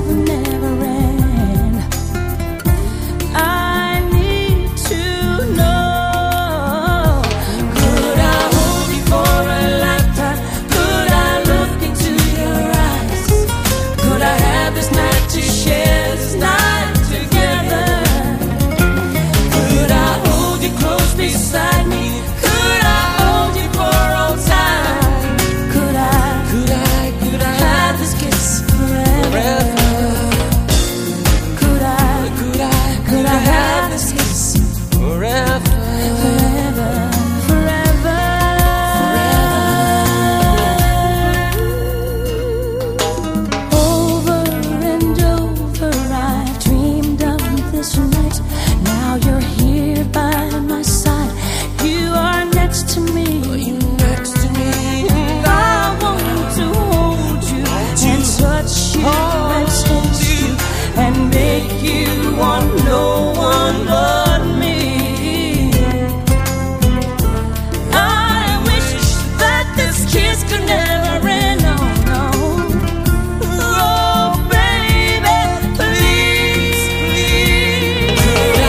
never end. I need to know, could I hold you for a lifetime? Could I look into your eyes? Could I have this night to share this night together? Could I hold you close beside me? Could I hold you for all time? Could I have this kiss forever? Could I have this kiss forever? Forever, forever, forever. Over and over I've dreamed of this night. Now you're here by my side. You are next to me. And I want to hold you and touch you and taste you and make you want no one but me. I wish that this kiss could never end. No, no. Oh, baby, please, please.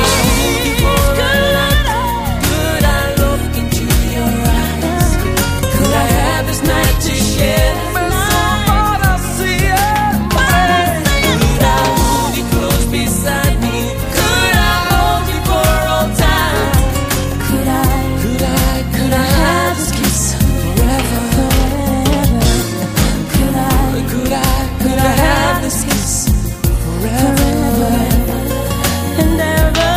Could I look into your eyes? Could I have this night to share? Could I hold you close beside me? Could I hold you for all time? Could I have this kiss forever? Forever. Could I have this kiss forever and ever?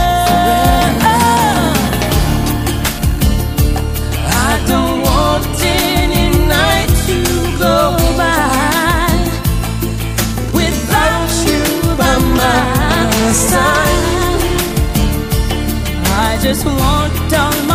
I don't want any night to go by without you by my side. I just want, darling,